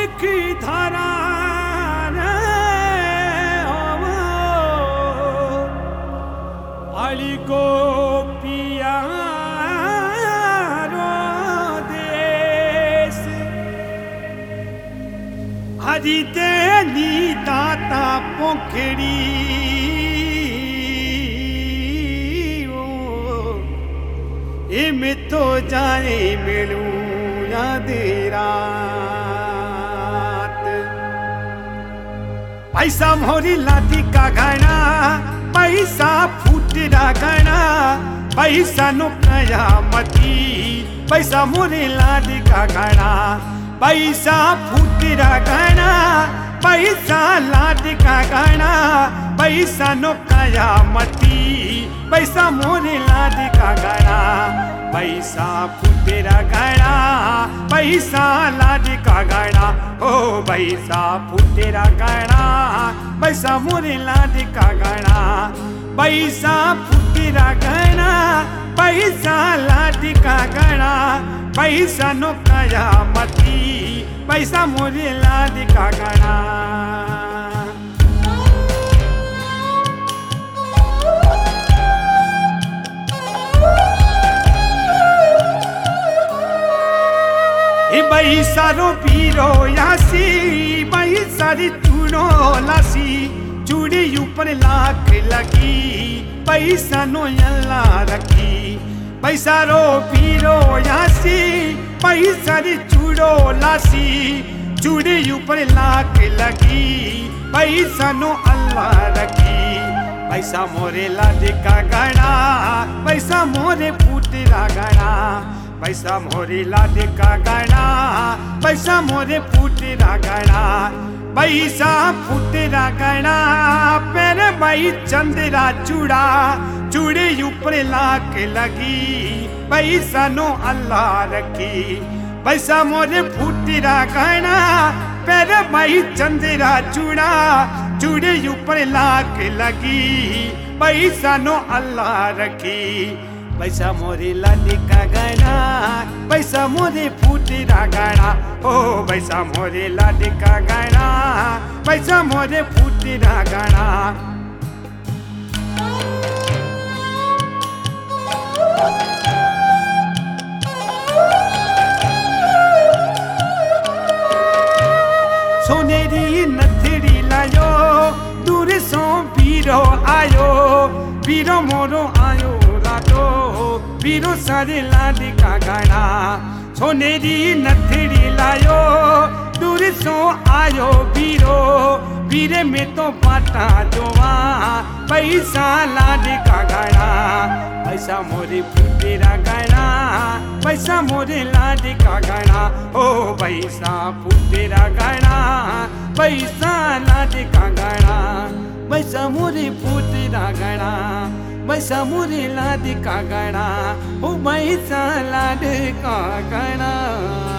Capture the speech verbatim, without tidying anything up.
की धारा अली को पिया देश हरिते नी दाता पोखड़ी में तो जाए मिलू याद रात पैसा मोरी लाठी का घना पैसा फूटरा घना पैसा नो कयामती पैसा मोरी लाठी का घना पैसा फूटरा घना पैसा लाठी का घना पैसा नो कयामती पैसा मोरे लाडी का घड़ा पैसा फूटेरा घड़ा पैसा लाडी का घड़ा ओ पैसा फूटेरा घड़ा पैसा मोरे लाडी का घड़ा पैसा फूटेरा घड़ा पैसा लाडी का घड़ा पैसा नो कयामती पैसा मोरे लाडी का घड़ा पैसा रो पीरो यासी पैसा री चूड़ो लासी चूड़ी ऊपर लाख लगी पैसा नो यल्ला रखी पैसा रो पीरो यासी पैसा री चूड़ो लासी चूड़ी ऊपर लाख लगी पैसा नो अल्लाह रखी पैसा मोरे लाडे का घड़ा पैसा मोरे फूटेरा घड़ा पैसा मोरे लाडे का घड़ा पैसा मोरे फूटेरा घड़ा पैसा फूटेरा घड़ा पेरे भाई चंदेरा चूड़ा चूड़े ऊपर लाख लगी पैसा नो अल्लाह रखी पैसा मोरे फूटेरा घड़ा पेरे भाई चंदेरा चूड़ा चूड़े ऊपर लाख लगी पैसा नो अल्लाह रखी पैसा मोरे लाडी का घड़ा पैसा मोरे फूटेरा घड़ा ओ पैसा मोरे लाडी का घड़ा पैसा मोरे फूटेरा घड़ा सोनेरी नथड़ी लायो दूर सो पीरो आयो पीरो मोरो आयो लाडो पीरो सारे लाडी का घड़ा सोनेरी नथड़ी लायो दूर सो आयो पीरो पीरे में तो पाटा जोवा पैसा लाडी का घड़ा पैसा मोरे फूटेरा घड़ा पैसा मोरे लाडी का घड़ा ओ पैसा फूटेरा घड़ा पैसा लाडी का घड़ा पैसा मोरे फूटेरा घड़ा पैसा मोरे लाडी का घड़ा ओ पैसा लाडी का घड़ा।